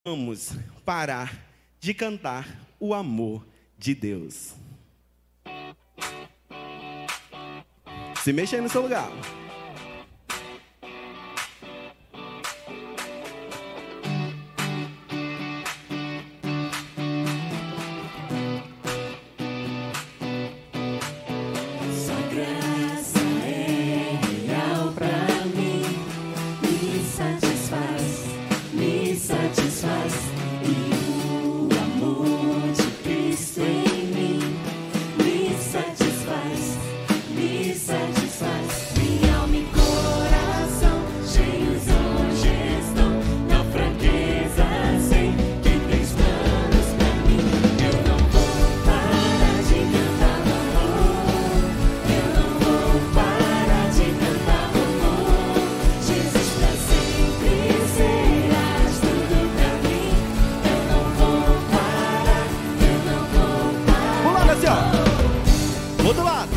Vamos parar de cantar o amor de Deus. Se mexa aí no seu lugar. Outro lado.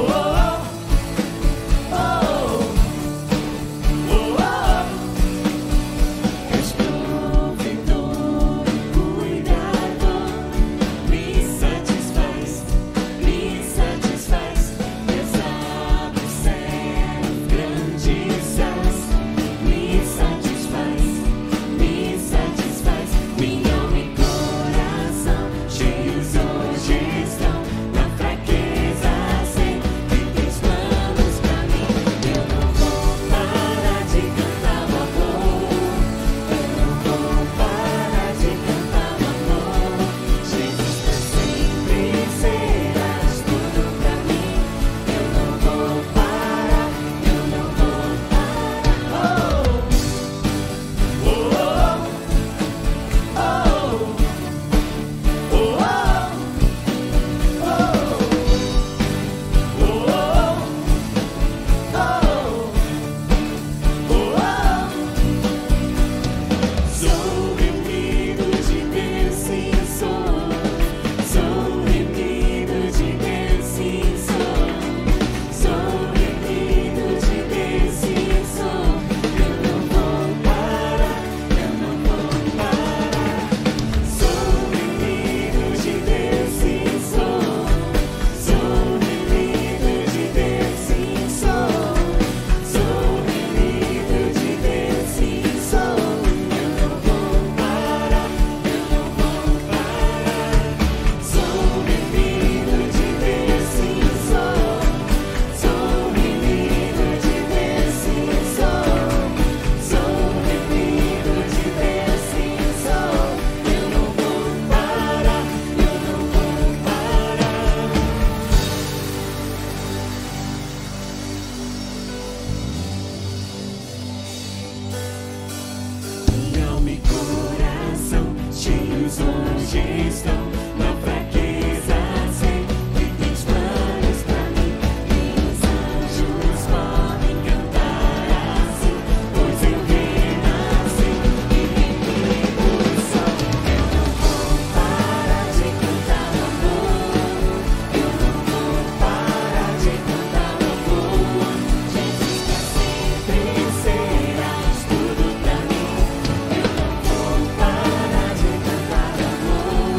Hoje estão na fraqueza, sei que tens planos pra mim. E os anjos podem cantar assim, pois eu renasci e vivo o sol. Eu não vou parar de cantar o amor, eu não vou parar de cantar o amor. Jesus, pra sempre serás tudo pra mim. Eu não vou parar de cantar o amor,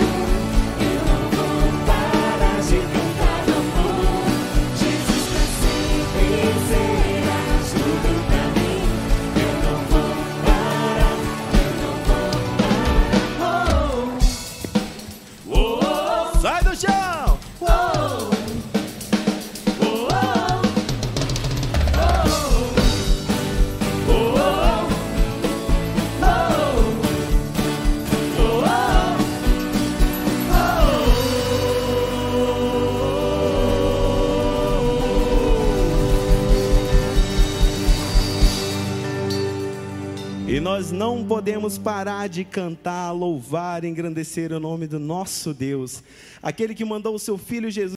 eu não vou parar de cantar o amor. Jesus, pra sempre serás tudo pra mim. Eu não vou parar, eu não vou parar. Sai do chão! E nós não podemos parar de cantar, louvar, engrandecer o nome do nosso Deus, aquele que mandou o seu Filho Jesus